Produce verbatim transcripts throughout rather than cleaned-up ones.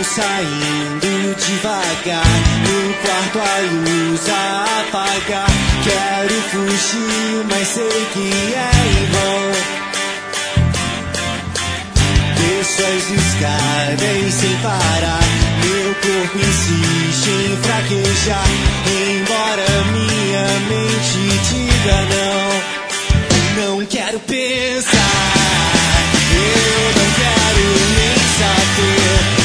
Saindo devagar, no quarto a luz a apagar. Quero fugir, mas sei que é em vão. Desço as escadas sem parar, meu corpo insiste em fraquejar. Embora minha mente diga não, não quero pensar. Eu não quero nem saber.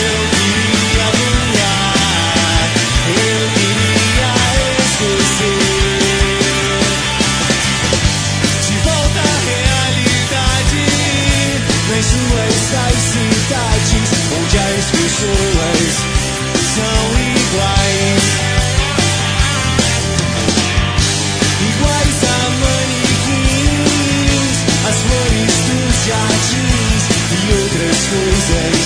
Cidades onde as pessoas são iguais, iguais a manequins, as flores dos jardins e outras coisas